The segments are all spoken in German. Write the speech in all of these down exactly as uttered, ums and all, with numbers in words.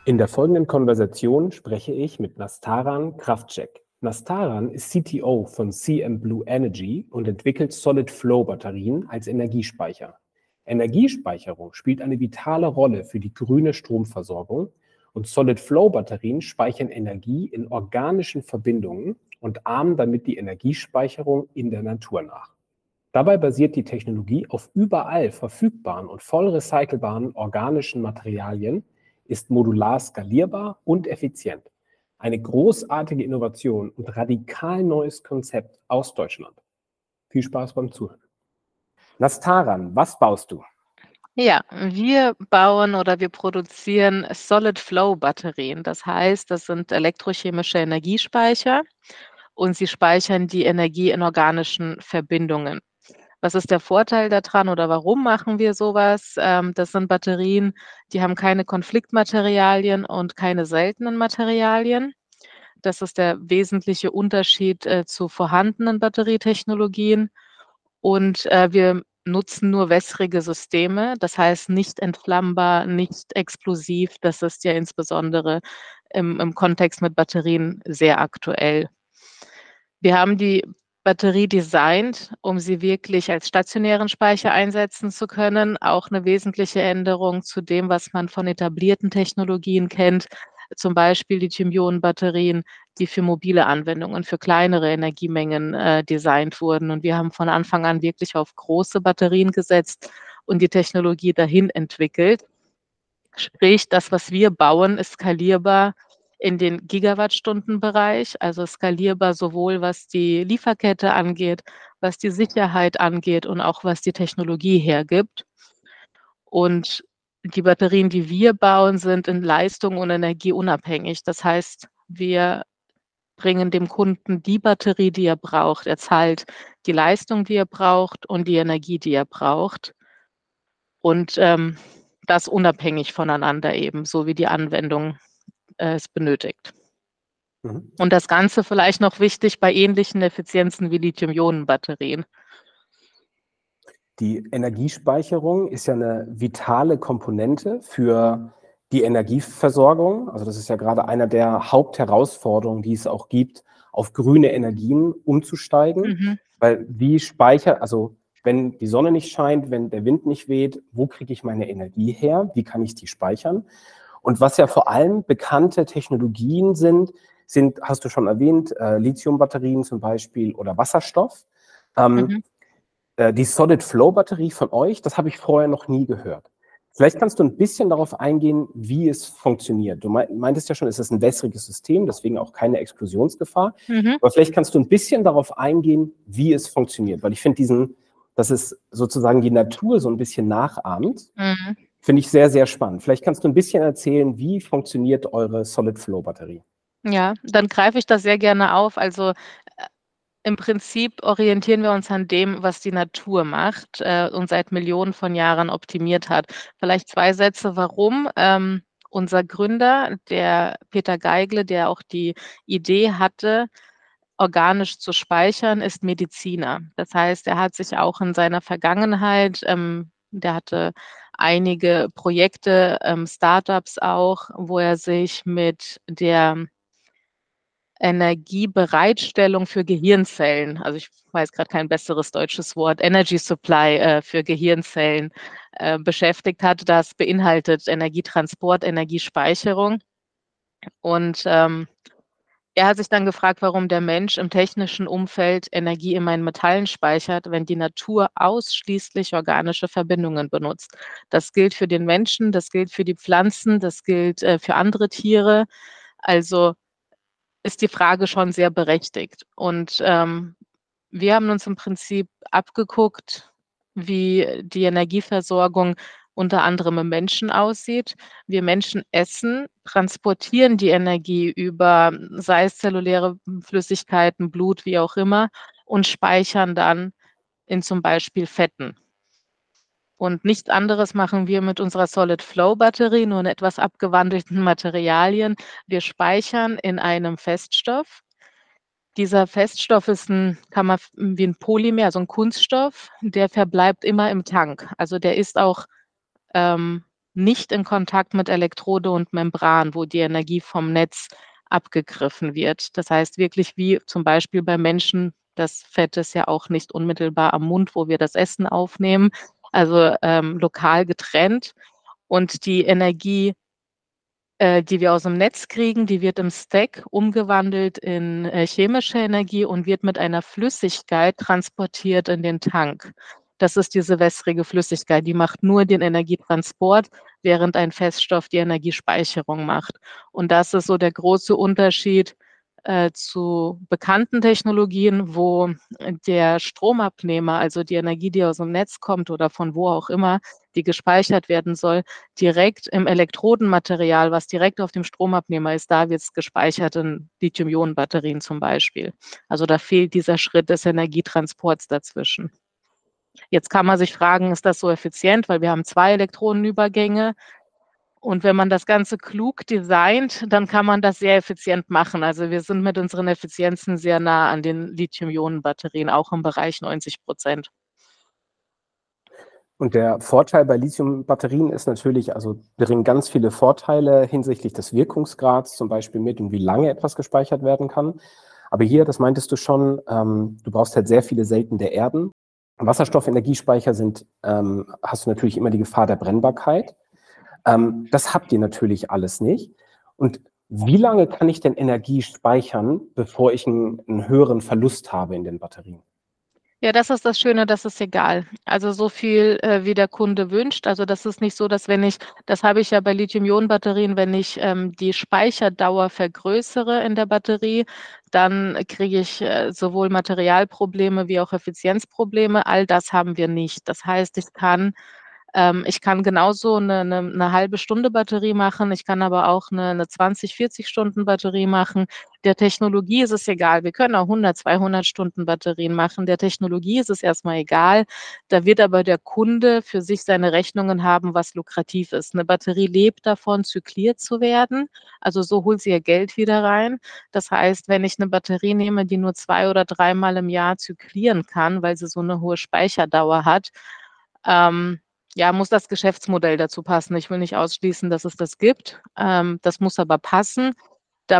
In der folgenden Konversation spreche ich mit Nastaran Kravcek. Nastaran ist C T O von C M Blue Energy und entwickelt Solid-Flow-Batterien als Energiespeicher. Energiespeicherung spielt eine vitale Rolle für die grüne Stromversorgung und Solid-Flow-Batterien speichern Energie in organischen Verbindungen und ahmen damit die Energiespeicherung in der Natur nach. Dabei basiert die Technologie auf überall verfügbaren und voll recycelbaren organischen Materialien, ist modular skalierbar und effizient. Eine großartige Innovation und radikal neues Konzept aus Deutschland. Viel Spaß beim Zuhören. Nastaran, was baust du? Ja, wir bauen oder wir produzieren Solid-Flow-Batterien. Das heißt, das sind elektrochemische Energiespeicher und sie speichern die Energie in organischen Verbindungen. Was ist der Vorteil daran oder warum machen wir sowas? Ähm, das sind Batterien, die haben keine Konfliktmaterialien und keine seltenen Materialien. Das ist der wesentliche Unterschied äh, zu vorhandenen Batterietechnologien. Und äh, wir nutzen nur wässrige Systeme, das heißt nicht entflammbar, nicht explosiv. Das ist ja insbesondere im, im Kontext mit Batterien sehr aktuell. Wir haben die Batterie designt, um sie wirklich als stationären Speicher einsetzen zu können. Auch eine wesentliche Änderung zu dem, was man von etablierten Technologien kennt, zum Beispiel Lithium-Ionen-Batterien, die für mobile Anwendungen, für kleinere Energiemengen äh, designt wurden. Und wir haben von Anfang an wirklich auf große Batterien gesetzt und die Technologie dahin entwickelt. Sprich, das, was wir bauen, ist skalierbar in den Gigawattstundenbereich, also skalierbar sowohl was die Lieferkette angeht, was die Sicherheit angeht und auch was die Technologie hergibt. Und die Batterien, die wir bauen, sind in Leistung und Energie unabhängig. Das heißt, wir bringen dem Kunden die Batterie, die er braucht. Er zahlt die Leistung, die er braucht und die Energie, die er braucht. Und ähm, das unabhängig voneinander eben, so wie die Anwendung äh, es benötigt. Mhm. Und das Ganze vielleicht noch wichtig bei ähnlichen Effizienzen wie Lithium-Ionen-Batterien. Die Energiespeicherung ist ja eine vitale Komponente für die Energieversorgung. Also das ist ja gerade einer der Hauptherausforderungen, die es auch gibt, auf grüne Energien umzusteigen. Mhm. Weil wie speichert, also wenn die Sonne nicht scheint, wenn der Wind nicht weht, wo kriege ich meine Energie her? Wie kann ich die speichern? Und was ja vor allem bekannte Technologien sind, sind, hast du schon erwähnt, äh, Lithium-Batterien zum Beispiel oder Wasserstoff. Ähm, mhm. Die Solid-Flow-Batterie von euch, das habe ich vorher noch nie gehört. Vielleicht kannst du ein bisschen darauf eingehen, wie es funktioniert. Du meintest ja schon, es ist ein wässriges System, deswegen auch keine Explosionsgefahr. Mhm. Aber vielleicht kannst du ein bisschen darauf eingehen, wie es funktioniert. Weil ich finde diesen, dass es sozusagen die Natur so ein bisschen nachahmt, mhm. finde ich sehr, sehr spannend. Vielleicht kannst du ein bisschen erzählen, wie funktioniert eure Solid-Flow-Batterie? Ja, dann greife ich das sehr gerne auf. Also im Prinzip orientieren wir uns an dem, was die Natur macht äh, und seit Millionen von Jahren optimiert hat. Vielleicht zwei Sätze, warum. Ähm, unser Gründer, der Peter Geigle, der auch die Idee hatte, organisch zu speichern, ist Mediziner. Das heißt, er hat sich auch in seiner Vergangenheit, ähm, der hatte einige Projekte, ähm, Startups auch, wo er sich mit der Energiebereitstellung für Gehirnzellen, also ich weiß gerade kein besseres deutsches Wort, Energy Supply äh, für Gehirnzellen äh, beschäftigt hat. Das beinhaltet Energietransport, Energiespeicherung. Und ähm, er hat sich dann gefragt, warum der Mensch im technischen Umfeld Energie in meinen Metallen speichert, wenn die Natur ausschließlich organische Verbindungen benutzt. Das gilt für den Menschen, das gilt für die Pflanzen, das gilt äh, für andere Tiere. Also ist die Frage schon sehr berechtigt. Und ähm, wir haben uns im Prinzip abgeguckt, wie die Energieversorgung unter anderem im Menschen aussieht. Wir Menschen essen, transportieren die Energie über, sei es zelluläre Flüssigkeiten, Blut, wie auch immer, und speichern dann in zum Beispiel Fetten. Und nichts anderes machen wir mit unserer Solid-Flow-Batterie, nur in etwas abgewandelten Materialien. Wir speichern in einem Feststoff. Dieser Feststoff ist ein, kann man wie ein Polymer, also ein Kunststoff, der verbleibt immer im Tank. Also der ist auch ähm, nicht in Kontakt mit Elektrode und Membran, wo die Energie vom Netz abgegriffen wird. Das heißt wirklich wie zum Beispiel bei Menschen, das Fett ist ja auch nicht unmittelbar am Mund, wo wir das Essen aufnehmen, also, ähm, lokal getrennt. Und die Energie, äh, die wir aus'm Netz kriegen, die wird im Stack umgewandelt in, äh, chemische Energie und wird mit einer Flüssigkeit transportiert in den Tank. Das ist diese wässrige Flüssigkeit, die macht nur den Energietransport, während ein Feststoff die Energiespeicherung macht. Und das ist so der große Unterschied, äh, zu bekannten Technologien, wo der Stromabnehmer, also die Energie, die aus'm Netz kommt oder von wo auch immer, die gespeichert werden soll, direkt im Elektrodenmaterial, was direkt auf dem Stromabnehmer ist, da wird's gespeichert in Lithium-Ionen-Batterien zum Beispiel. Also, da fehlt dieser Schritt des Energietransports dazwischen. Jetzt kann man sich fragen, ist das so effizient, weil wir haben zwei Elektronenübergänge. Und wenn man das Ganze klug designt, dann kann man das sehr effizient machen. Also, wir sind mit unseren Effizienzen sehr nah an den Lithium-Ionen-Batterien, auch im Bereich neunzig Prozent. Und der Vorteil bei Lithium-Batterien ist natürlich, also bringen ganz viele Vorteile hinsichtlich des Wirkungsgrads zum Beispiel mit und wie lange etwas gespeichert werden kann. Aber hier, das meintest du schon, ähm, du brauchst halt sehr viele seltene Erden. Wasserstoffenergiespeicher sind, ähm, hast du natürlich immer die Gefahr der Brennbarkeit. Ähm, das habt ihr natürlich alles nicht. Und wie lange kann ich denn Energie speichern, bevor ich einen, einen höheren Verlust habe in den Batterien? Ja, das ist das Schöne, das ist egal. Also, so viel, äh, wie der Kunde wünscht. Also, das ist nicht so, dass wenn ich das habe ich ja bei Lithium-Ionen-Batterien, wenn ich, ähm, die Speicherdauer vergrößere in der Batterie, dann kriege ich, äh, sowohl Materialprobleme wie auch Effizienzprobleme. All das haben wir nicht. Das heißt, ich kann ähm, ich kann genauso 'ne 'ne 'ne halbe Stunde Batterie machen. Ich kann aber auch 'ne 'ne zwanzig, vierzig Stunden Batterie machen. Der Technologie ist es egal. Wir können auch hundert, zweihundert Stunden Batterien machen. Der Technologie ist es erst mal egal. Da wird aber der Kunde für sich seine Rechnungen haben, was lukrativ ist. 'Ne Batterie lebt davon, zykliert zu werden. Also, so holt sie ihr Geld wieder rein. Das heißt, wenn ich 'ne Batterie nehme, die nur zwei oder dreimal im Jahr zyklieren kann, weil sie so 'ne hohe Speicherdauer hat, ähm, ja, muss das Geschäftsmodell dazu passen. Ich will nicht ausschließen, dass es das gibt. Ähm, das muss aber passen. Da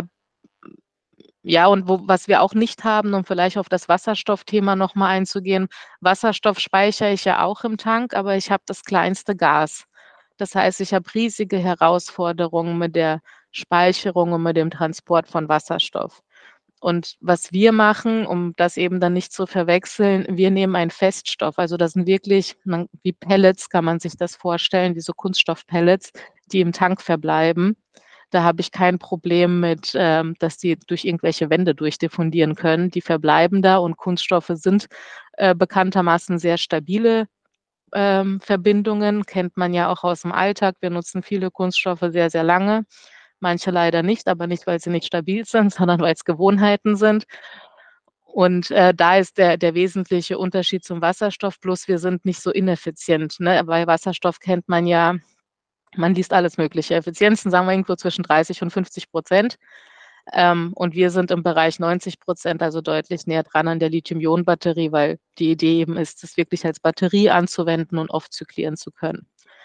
ja, und wo was wir auch nicht haben, um vielleicht auf das Wasserstoffthema noch mal einzugehen. Wasserstoff speichere ich ja auch im Tank, aber ich habe das kleinste Gas. Das heißt, ich habe riesige Herausforderungen mit der Speicherung und mit dem Transport von Wasserstoff. Und was wir machen, um das eben dann nicht zu verwechseln, wir nehmen einen Feststoff. Also, das sind wirklich man wie Pellets kann man sich das vorstellen, wie so Kunststoffpellets, die im Tank verbleiben. Da habe ich kein Problem mit, ähm, dass die durch irgendwelche Wände durchdiffundieren können. Die verbleiben da und Kunststoffe sind, äh, bekanntermaßen sehr stabile, ähm, Verbindungen, kennt man ja auch aus'm Alltag. Wir nutzen viele Kunststoffe sehr, sehr lange, manche leider nicht, aber nicht, weil sie nicht stabil sind, sondern weil's Gewohnheiten sind. Und, äh, da ist der der wesentliche Unterschied zum Wasserstoff, bloß wir sind nicht so ineffizient, ne? Bei Wasserstoff kennt man ja man liest alles Mögliche. Effizienzen sagen wir irgendwo zwischen dreißig und fünfzig Prozent. Ähm, und wir sind im Bereich neunzig Prozent, also deutlich näher dran an der Lithium-Ionen-Batterie, weil die Idee eben ist, das wirklich als Batterie anzuwenden und oft zyklieren zu können.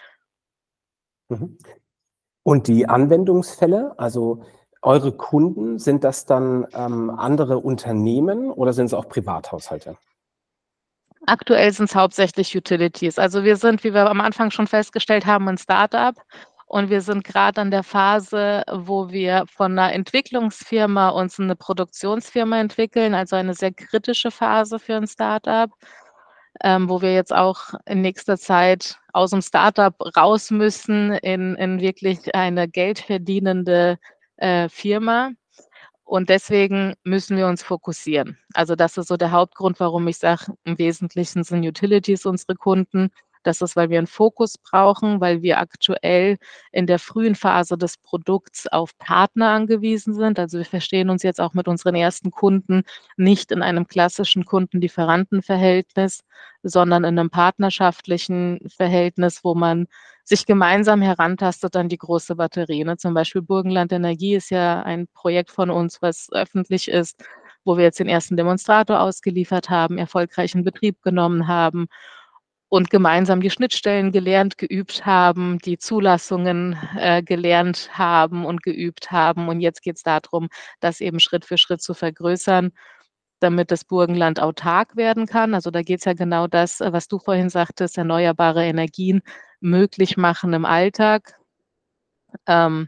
Mhm. Und die Anwendungsfälle, also eure Kunden, sind das dann, ähm, andere Unternehmen oder sind es auch Privathaushalte? Aktuell sind's hauptsächlich Utilities. Also, wir sind, wie wir am Anfang schon festgestellt haben, 'n Start-up und wir sind grad an der Phase, wo wir von 'ner Entwicklungsfirma uns in 'ne Produktionsfirma entwickeln, also eine sehr kritische Phase für 'n Start-up, ähm, wo wir jetzt auch in nächster Zeit aus'm Start-up raus müssen in in wirklich eine geldverdienende, äh, Firma. Und deswegen müssen wir uns fokussieren. Also, das ist so der Hauptgrund, warum ich sage, im Wesentlichen sind Utilities unsere Kunden. Das ist, weil wir 'n Fokus brauchen, weil wir aktuell in der frühen Phase des Produkts auf Partner angewiesen sind. Also, wir verstehen uns jetzt auch mit unseren ersten Kunden nicht in einem klassischen Kunden-Lieferanten-Verhältnis, sondern in 'nem partnerschaftlichen Verhältnis, wo man sich gemeinsam herantastet an die große Batterie, ne? Zum Beispiel Burgenland Energie ist ja ein Projekt von uns, was öffentlich ist, wo wir jetzt den ersten Demonstrator ausgeliefert haben, erfolgreich in Betrieb genommen haben. und gemeinsam die Schnittstellen gelernt, geübt haben, die Zulassungen, äh, gelernt haben und geübt haben. Und jetzt geht's da drum, das eben Schritt für Schritt zu vergrößern, damit das Burgenland autark werden kann. Also, da geht's ja genau das, äh, was du vorhin sagtest, erneuerbare Energien möglich machen im Alltag. Ähm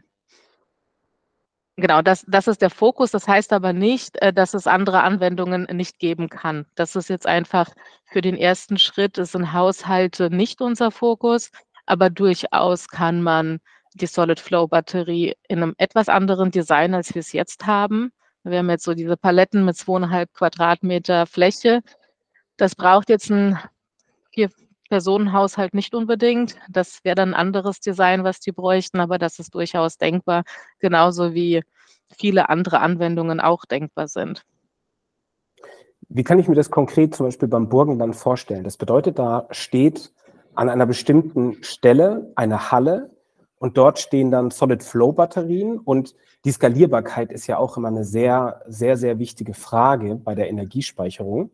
Genau, das das ist der Fokus. Das heißt aber nicht, äh, dass es andere Anwendungen nicht geben kann. Das ist jetzt einfach für den ersten Schritt es sind Haushalte nicht unser Fokus, aber durchaus kann man die Solid-Flow-Batterie in 'nem etwas anderen Design, als wir's jetzt haben. Wir haben jetzt so diese Paletten mit zwei Komma fünf Quadratmeter Fläche. Das braucht jetzt 'n Vier-Personen-Haushalt nicht unbedingt. Das wäre dann 'n anderes Design, was die bräuchten, aber das ist durchaus denkbar, genauso wie viele andere Anwendungen auch denkbar sind. Wie kann ich mir das konkret zum Beispiel beim Burgenland vorstellen? Das bedeutet, da steht an einer bestimmten Stelle eine Halle und dort stehen dann Solid-Flow-Batterien und die Skalierbarkeit ist ja auch immer eine sehr, sehr, sehr wichtige Frage bei der Energiespeicherung.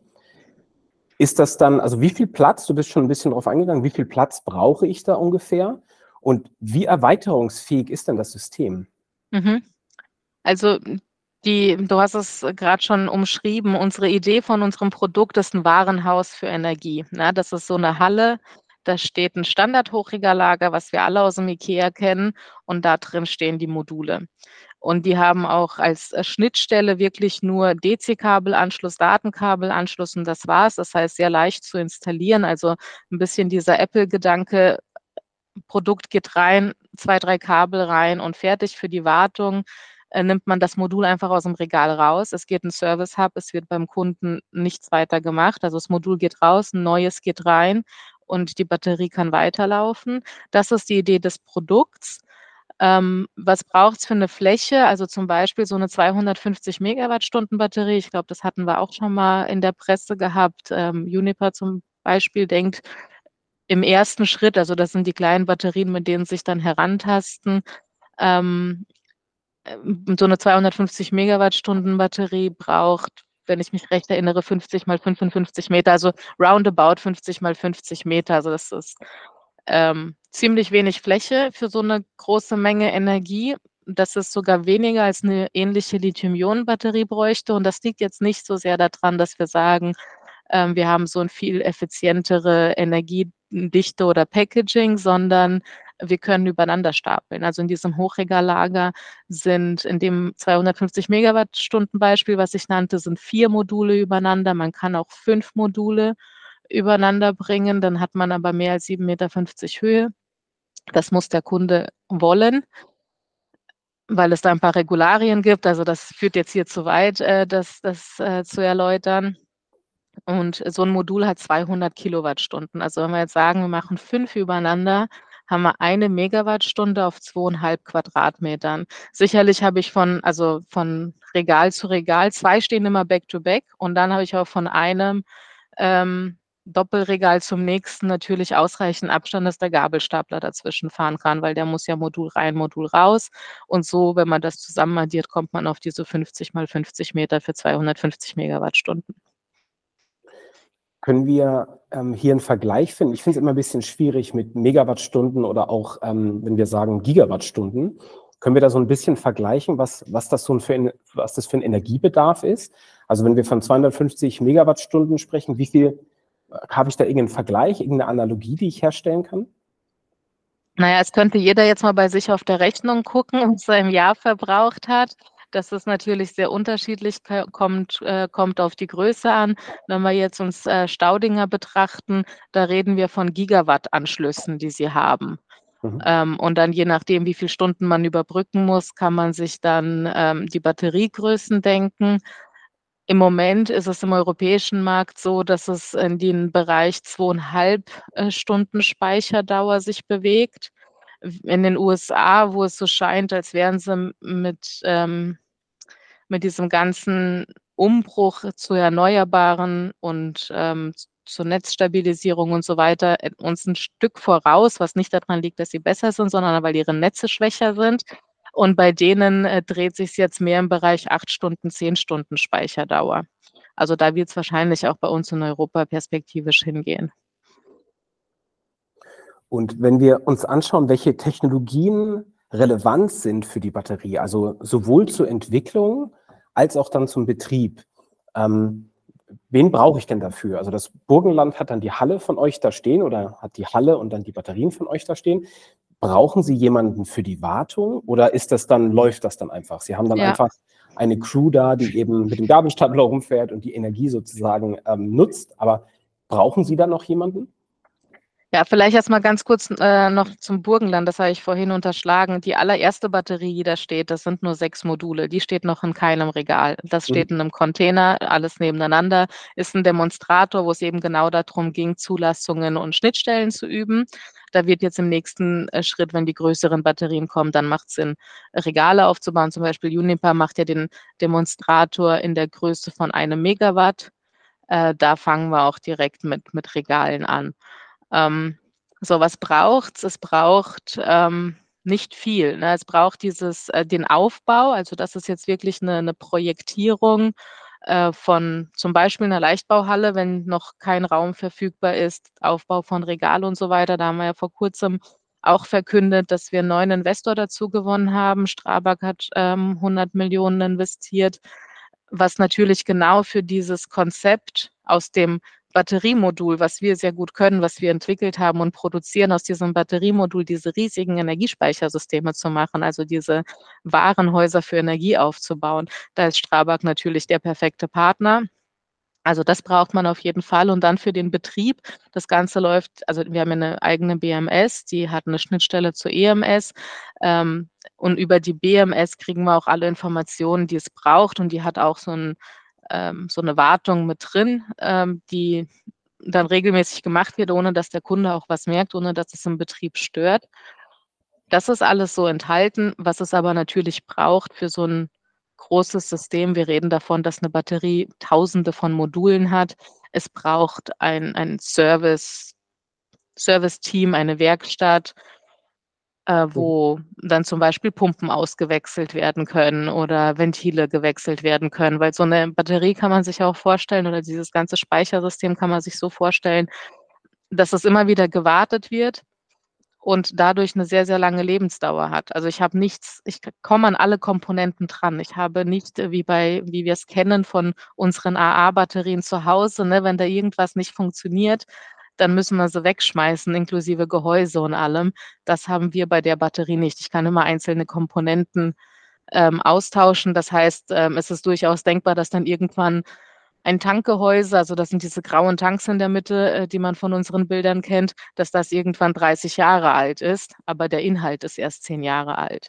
Ist das dann, also wie viel Platz, du bist schon ein bisschen drauf eingegangen, wie viel Platz brauche ich da ungefähr und wie erweiterungsfähig ist denn das System? Mhm. Also, die du hast es grad schon umschrieben. Unsere Idee von unserem Produkt ist 'n Warenhaus für Energie, ne? Das ist so 'ne Halle, da steht 'n Standard-Hochregallager, was wir alle aus'm IKEA kennen, und da drin stehen die Module. Und die haben auch als, äh, Schnittstelle wirklich nur D C-Kabelanschluss, Datenkabelanschluss und das war's. Das heißt, sehr leicht zu installieren, also 'n bisschen dieser Apple-Gedanke, Produkt geht rein, zwei, drei Kabel rein und fertig. Für die Wartung, äh, nimmt man das Modul einfach aus'm Regal raus. Es geht in Service Hub, es wird beim Kunden nichts weiter gemacht. Also, das Modul geht raus, 'n neues geht rein und die Batterie kann weiterlaufen. Das ist die Idee des Produkts. Ähm, was braucht's für 'ne Fläche? Also, zum Beispiel so 'ne zweihundertfünfzig Megawattstunden Batterie. Ich glaube, das hatten wir auch schon mal in der Presse gehabt. Ähm, Uniper zum Beispiel denkt im ersten Schritt, also, das sind die kleinen Batterien, mit denen sie sich dann herantasten, ähm, ähm, so 'ne zweihundertfünfzig Megawattstunden Batterie braucht, wenn ich mich recht erinnere, fünfzig mal fünfundfünfzig Meter, also roundabout fünfzig mal fünfzig Meter. Also, das ist, ähm, ziemlich wenig Fläche für so 'ne große Menge Energie. Das ist sogar weniger als 'ne ähnliche Lithium-Ionen-Batterie bräuchte und das liegt jetzt nicht so sehr da dran, dass wir sagen, ähm, wir haben so 'n viel effizientere Energiedichte oder Packaging, sondern wir können übereinander stapeln. Also, in diesem Hochregallager sind in dem zweihundertfünfzig Megawattstunden Beispiel, was ich nannte, sind vier Module übereinander. Man kann auch fünf Module übereinander bringen, dann hat man aber mehr als sieben Meter fünfzig Höhe. Das muss der Kunde wollen weil es da 'n paar Regularien gibt. Also, das führt jetzt hier zu weit, äh, das das, äh, zu erläutern. Und so 'n Modul hat zweihundert Kilowattstunden. Also, wenn wir jetzt sagen, wir machen fünf übereinander, haben wir eine Megawattstunde auf zwei Komma fünf Quadratmetern. Sicherlich habe ich von also, von Regal zu Regal zwei stehen immer back to back und dann habe ich auch von einem, ähm, Doppelregal zum nächsten natürlich ausreichend Abstand, dass der Gabelstapler dazwischen fahren kann, weil der muss ja Modul rein, Modul raus. Und so, wenn man das zusammen addiert, kommt man auf diese fünfzig mal fünfzig Meter für zweihundertfünfzig Megawattstunden. Können wir, ähm, hier 'n Vergleich finden? Ich finde es immer 'n bisschen schwierig mit Megawattstunden oder auch, ähm, wenn wir sagen Gigawattstunden. Können wir da so 'n bisschen vergleichen, was was das so 'n für 'n was das für 'n Energiebedarf ist? Also, wenn wir von zweihundertfünfzig Megawattstunden sprechen, wie viel äh, habe ich da irgend 'n Vergleich, irgend 'ne Analogie, die ich herstellen kann? Na ja, es könnte jeder jetzt mal bei sich auf der Rechnung gucken, was er im Jahr verbraucht hat. Das ist natürlich sehr unterschiedlich, k kommt äh, kommt auf die Größe an. Wenn wir jetzt uns, äh, Staudinger betrachten, da reden wir von Gigawattanschlüssen, die sie haben. Mhm. Ähm, und dann je nachdem, wie viel Stunden man überbrücken muss, kann man sich dann, ähm, die Batteriegrößen denken. Im Moment ist es im europäischen Markt so, dass es in den Bereich zwei Komma fünf, äh, Stunden Speicherdauer sich bewegt. W in den USA, wo es so scheint, als wären sie m mit, ähm mit diesem ganzen Umbruch zu Erneuerbaren und, ähm, z zur Netzstabilisierung und so weiter, äh, uns 'n Stück voraus, was nicht daran liegt, dass sie besser sind, sondern weil ihre Netze schwächer sind. Und bei denen, äh, dreht sich's jetzt mehr im Bereich acht Stunden, zehn Stunden Speicherdauer. Also, da wird's wahrscheinlich auch bei uns in Europa perspektivisch hingehen. Und wenn wir uns anschauen, welche Technologien relevant sind für die Batterie, also sowohl zur Entwicklung als auch dann zum Betrieb, ähm, wen brauche ich denn dafür? Also das Burgenland hat dann die Halle von euch da stehen oder hat die Halle und dann die Batterien von euch da stehen. Brauchen Sie jemanden für die Wartung oder ist das dann, läuft das dann einfach? Sie haben dann Ja. einfach eine Crew da, die eben mit dem Gabelstapler rumfährt und die Energie sozusagen ähm, nutzt. Aber brauchen Sie da noch jemanden? Ja, vielleicht erst mal ganz kurz äh, noch zum Burgenland, das habe ich vorhin unterschlagen. Die allererste Batterie, die da steht, das sind nur sechs Module, die steht noch in keinem Regal. Das steht Mhm. in einem Container, alles nebeneinander, ist ein Demonstrator, wo es eben genau darum ging, Zulassungen und Schnittstellen zu üben. Da wird jetzt im nächsten äh, Schritt, wenn die größeren Batterien kommen, dann macht es Sinn, Regale aufzubauen. Zum Beispiel Uniper macht ja den Demonstrator in der Größe von einem Megawatt. Äh, da fangen wir auch direkt mit mit Regalen an. Ähm, so, was braucht's? Es braucht, ähm, nicht viel, ne? Es braucht dieses äh, den Aufbau, also das ist jetzt wirklich 'ne 'ne Projektierung, äh, von zum Beispiel 'ner Leichtbauhalle, wenn noch kein Raum verfügbar ist, Aufbau von Regal und so weiter. Da haben wir ja vor Kurzem auch verkündet, dass wir 'n neuen Investor dazu gewonnen haben. Strabag hat, ähm, hundert Millionen investiert, was natürlich genau für dieses Konzept aus dem Batteriemodul, was wir sehr gut können, was wir entwickelt haben und produzieren, aus diesem Batteriemodul diese riesigen Energiespeichersysteme zu machen, also diese Warenhäuser für Energie aufzubauen. Da ist Strabag natürlich der perfekte Partner. Also, das braucht man auf jeden Fall und dann für den Betrieb. Das Ganze läuft also, wir haben ja 'ne eigene B M S, die hat 'ne Schnittstelle zur E M S, ähm, und über die B M S kriegen wir auch alle Informationen, die es braucht und die hat auch so 'n ähm, so 'ne Wartung mit drin, ähm, die dann regelmäßig gemacht wird, ohne dass der Kunde auch was merkt, ohne dass es im Betrieb stört. Das ist alles so enthalten, was es aber natürlich braucht für so 'n großes System. Wir reden davon, dass 'ne Batterie Tausende von Modulen hat. Es braucht ein ein Service Serviceteam, eine Werkstatt äh, Mhm. wo dann zum Beispiel Pumpen ausgewechselt werden können oder Ventile gewechselt werden können, weil so 'ne Batterie kann man sich auch vorstellen oder dieses ganze Speichersystem kann man sich so vorstellen, dass es immer wieder gewartet wird und dadurch 'ne sehr, sehr lange Lebensdauer hat. Also, ich habe nichts ich k komme an alle Komponenten dran. Ich habe nicht, äh, wie bei wie wir's kennen von unseren A A-Batterien zu Hause, ne? Wenn da irgendwas nicht funktioniert, dann müssen wir sie wegschmeißen, inklusive Gehäuse und allem. Das haben wir bei der Batterie nicht. Ich kann immer einzelne Komponenten, ähm, austauschen. Das heißt, ähm, es ist durchaus denkbar, dass dann irgendwann ein Tankgehäuse also, das sind diese grauen Tanks in der Mitte, äh, die man von unseren Bildern kennt, dass das irgendwann dreißig Jahre alt ist, aber der Inhalt ist erst zehn Jahre alt.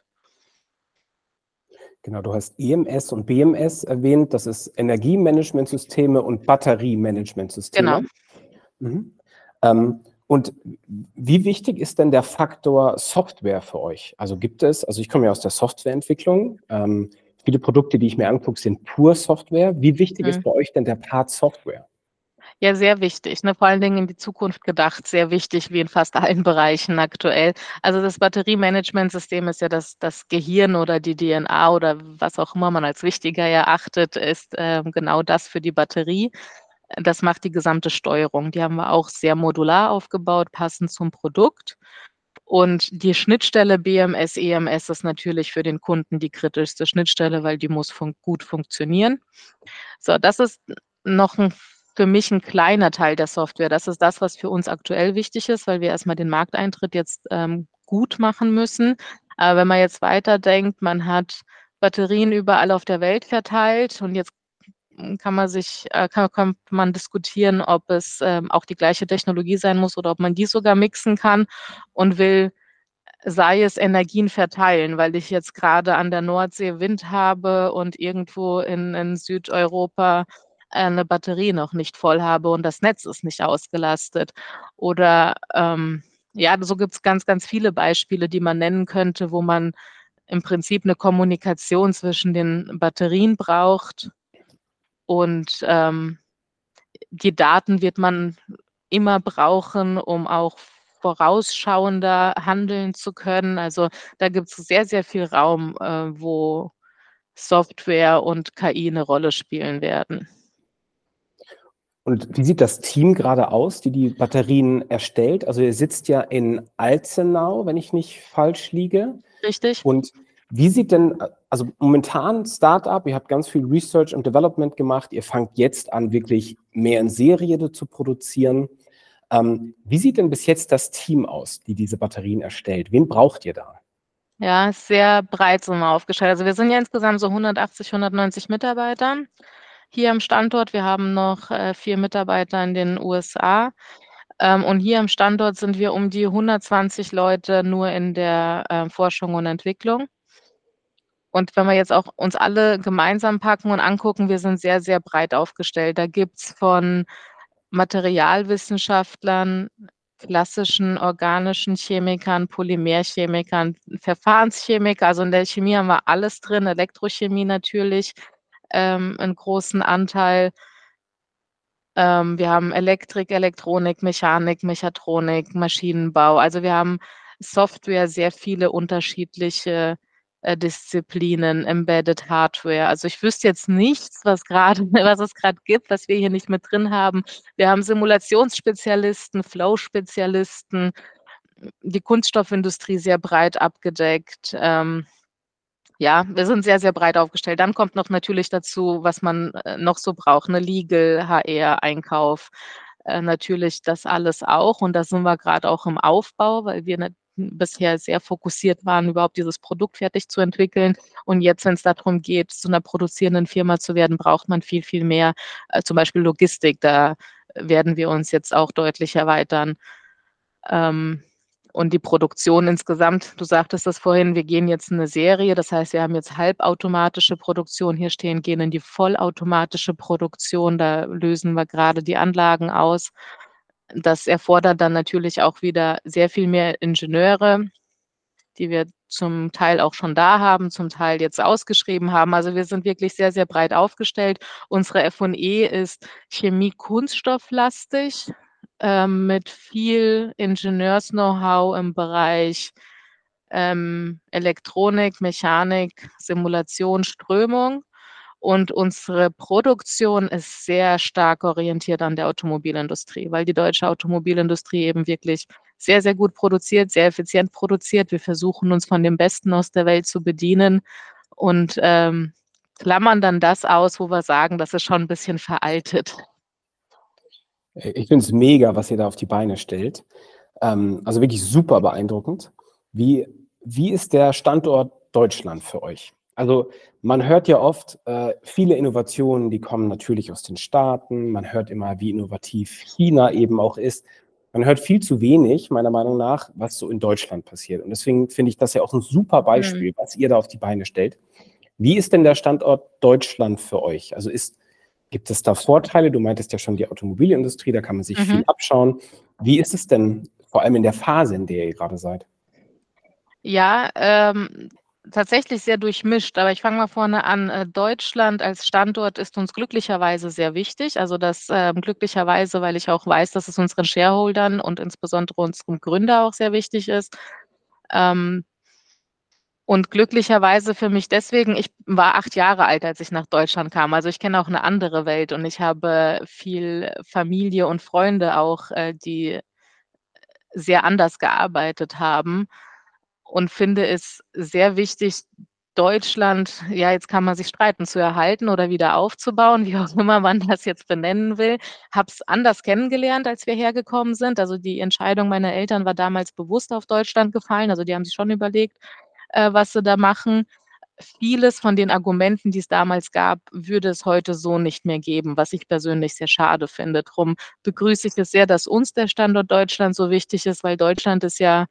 Genau, du hast E M S und B M S erwähnt. Das ist Energiemanagementsysteme und Genau. Batteriemanagementsysteme. Mhm. Ähm, und w wie wichtig ist denn der Faktor Software für euch? Also, gibt es also, ich komme ja aus der Softwareentwicklung. Ähm, viele Produkte, die ich mir angucke, sind pur Software. Wie wichtig ist Mhm. bei euch denn der Part Software? Ja, sehr wichtig, ne? Vor allen Dingen in die Zukunft gedacht, sehr wichtig, wie in fast allen Bereichen aktuell. Also, das Batteriemanagementsystem ist ja das das Gehirn oder die D N A oder was auch immer man als wichtiger erachtet, ist, ähm, genau das für die Batterie. Äh, das macht die gesamte Steuerung. Die haben wir auch sehr modular aufgebaut, passend zum Produkt. Und die Schnittstelle B M S, E M S ist natürlich für den Kunden die kritischste Schnittstelle, weil die muss fun gut funktionieren. So, das ist n noch 'n für mich 'n kleiner Teil der Software. Das ist das, was für uns aktuell wichtig ist, weil wir erst mal den Markteintritt jetzt, ähm, gut machen müssen. Aber wenn man jetzt weiterdenkt, man hat Batterien überall auf der Welt verteilt und jetzt, hm, kann man sich äh, ka kann man diskutieren, ob es, ähm, auch die gleiche Technologie sein muss oder ob man die sogar mixen kann und will, sei es Energien verteilen, weil ich jetzt grade an der Nordsee Wind habe und irgendwo in in Südeuropa, äh, 'ne Batterie noch nicht voll habe und das Netz ist nicht ausgelastet. Oder, ähm, ja, so gibt's ganz, ganz viele Beispiele, die man nennen könnte, wo man im Prinzip 'ne Kommunikation zwischen den Batterien braucht. Und, ähm, die Daten wird man immer brauchen, um auch vorausschauender handeln zu können. Also, da gibt's sehr, sehr viel Raum, äh, wo Software und K I 'ne Rolle spielen werden. Und wie sieht das Team gerade aus, die die Batterien erstellt? Also ihr sitzt ja in Alzenau, wenn ich nicht falsch liege. Richtig. Und wie sieht denn, also momentan Startup, ihr habt ganz viel Research und Development gemacht, ihr fangt jetzt an, wirklich mehr in Serie zu produzieren. Ähm, wie sieht denn bis jetzt das Team aus, die diese Batterien erstellt? Wen braucht ihr da? Ja, sehr breit sind wir aufgestellt. Also wir sind ja insgesamt so hundertachtzig, hundertneunzig Mitarbeiter hier am Standort. Wir haben noch äh, vier Mitarbeiter in den U S A. Ähm, und hier am Standort sind wir um die hundertzwanzig Leute nur in der äh, Forschung und Entwicklung. Und wenn wir jetzt auch uns alle gemeinsam packen und angucken, wir sind sehr, sehr breit aufgestellt. Da gibt's von Materialwissenschaftlern, klassischen organischen Chemikern, Polymerchemikern, Verfahrenschemiker. Also in der Chemie haben wir alles drin, Elektrochemie natürlich, ähm, 'n großen Anteil. Ähm, wir haben Elektrik, Elektronik, Mechanik, Mechatronik, Maschinenbau. Also wir haben Software, sehr viele unterschiedliche, äh, Disziplinen, Embedded Hardware. Also ich wüsste jetzt nichts, was grade was es grad gibt, was wir hier nicht mit drin haben. Wir haben Simulationsspezialisten, Flow-Spezialisten, die Kunststoffindustrie sehr breit abgedeckt. Ähm, ja, wir sind sehr, sehr breit aufgestellt. Dann kommt noch natürlich dazu, was man, äh, noch so braucht, ne, Legal, H R, Einkauf, äh, natürlich das alles auch. Und da sind wir grad auch im Aufbau, weil wir, ne, bisher sehr fokussiert waren, überhaupt dieses Produkt fertig zu entwickeln. Und jetzt, wenn's da drum geht, zu 'ner produzierenden Firma zu werden, braucht man viel, viel mehr, äh, zum Beispiel Logistik. Da werden wir uns jetzt auch deutlich erweitern. Ähm, und die Produktion insgesamt, du sagtest das vorhin, wir gehen jetzt in 'ne Serie. Das heißt, wir haben jetzt halbautomatische Produktion hier stehen, gehen in die vollautomatische Produktion. Da lösen wir grade die Anlagen aus. Das erfordert dann natürlich auch wieder sehr viel mehr Ingenieure, die wir zum Teil auch schon da haben, zum Teil jetzt ausgeschrieben haben. Also wir sind wirklich sehr, sehr breit aufgestellt. Unsere F und E ist Chemie-Kunststoff-lastig, ähm, mit viel Ingenieurs-Know-how im Bereich, ähm, Elektronik, Mechanik, Simulation, Strömung. Und unsere Produktion ist sehr stark orientiert an der Automobilindustrie, weil die deutsche Automobilindustrie eben wirklich sehr, sehr gut produziert, sehr effizient produziert. Wir versuchen uns von dem Besten aus der Welt zu bedienen und, ähm, klammern dann das aus, wo wir sagen, das ist schon 'n bisschen veraltet. Äh, ich finde es mega, was ihr da auf die Beine stellt. Ähm, also wirklich super beeindruckend. Wie wie ist der Standort Deutschland für euch? Also, man hört ja oft, äh, viele Innovationen, die kommen natürlich aus den Staaten. Man hört immer, wie innovativ China eben auch ist. Man hört viel zu wenig, meiner Meinung nach, was so in Deutschland passiert. Und deswegen finde ich das ja auch 'n super Mhm. Beispiel, was ihr da auf die Beine stellt. Wie ist denn der Standort Deutschland für euch? Also ist gibt es da Vorteile? Du meintest ja schon die Automobilindustrie, da kann man sich viel Mhm. abschauen. Wie ist es denn vor allem in der Phase, in der ihr grade seid? Ja, ähm, tatsächlich sehr durchmischt, aber ich fange mal vorne an. Äh, Deutschland als Standort ist uns glücklicherweise sehr wichtig. Also das, ähm, glücklicherweise, weil ich auch weiß, dass es unseren Shareholdern und insbesondere unserem Gründer auch sehr wichtig ist. Ähm und glücklicherweise für mich deswegen, ich war acht Jahre alt, als ich nach Deutschland kam. Also ich kenne auch 'ne andere Welt und ich habe viel Familie und Freunde auch, äh, die sehr anders gearbeitet haben und finde es sehr wichtig, Deutschland ja, jetzt kann man sich streiten, zu erhalten oder wieder aufzubauen, wie auch immer man das jetzt benennen will. Habe es anders kennengelernt, als wir hergekommen sind. Also die Entscheidung meiner Eltern war damals bewusst auf Deutschland gefallen. Also die haben sich schon überlegt, äh, was sie da machen. Vieles von den Argumenten, die es damals gab, würde es heute so nicht mehr geben, was ich persönlich sehr schade finde. Drum begrüße ich es sehr, dass uns der Standort Deutschland so wichtig ist, weil Deutschland ist ja